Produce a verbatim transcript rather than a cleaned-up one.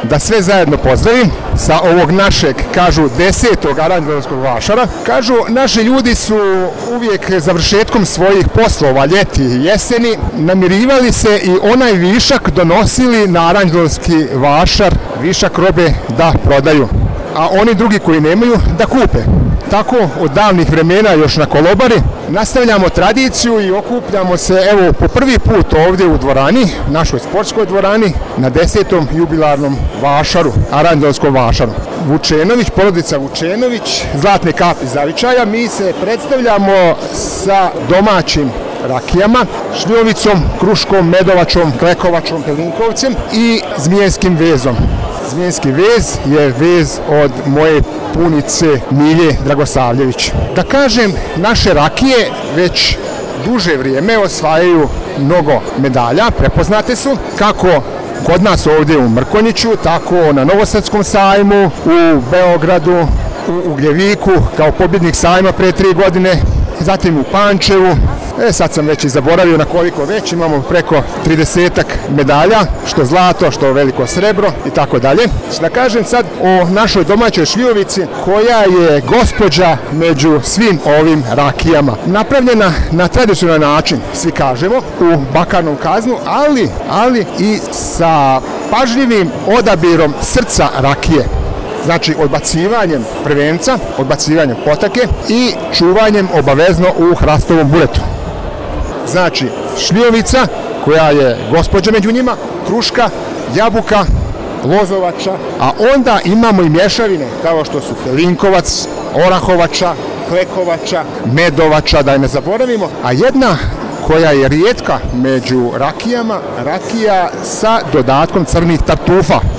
da sve zajedno pozdravim sa ovog našeg, kažu, desetog aranđelovskog vašara. Kažu, naši ljudi su uvijek završetkom svojih poslova, ljeti i jeseni, namirivali se i onaj višak donosili na aranđelovski vašar, višak robe da prodaju, a oni drugi koji nemaju da kupe. Tako od davnih vremena još na Kolobari nastavljamo tradiciju i okupljamo se evo po prvi put ovdje u dvorani, našoj sportskoj dvorani, na desetom jubilarnom vašaru, aranđelovskom vašaru. Vučenović, porodica Vučenović, Zlatne kapi zavičaja, mi se predstavljamo sa domaćim rakijama, šljivovicom, kruškom, medovačom, klekovačom, pelinkovcem i zmijenskim vezom. Zmijenski vez je vez od moje punice Milje Dragosavljević. Da kažem, naše rakije već duže vrijeme osvajaju mnogo medalja, prepoznate su kako kod nas ovdje u Mrkonjiću, tako na Novosadskom sajmu, u Beogradu, u Ugljeviku kao pobjednik sajma pre tri godine, zatim u Pančevu. E, sad sam već i zaboravio na koliko već, imamo preko tridesetak medalja, što zlato, što veliko srebro i tako dalje. Da kažem sad o našoj domaćoj šljivovici koja je gospođa među svim ovim rakijama. Napravljena na tradicionalan način, svi kažemo, u bakarnom kaznu, ali, ali i sa pažljivim odabirom srca rakije. Znači odbacivanjem prvenca, odbacivanjem potake i čuvanjem obavezno u hrastovom buretu. Znači šljivovica koja je gospođa među njima, kruška, jabuka, lozovača, a onda imamo i mješavine kao što su pelinkovac, orahovača, klekovača, medovača, da je ne zaboravimo, a jedna koja je rijetka među rakijama, rakija sa dodatkom crnih tartufa.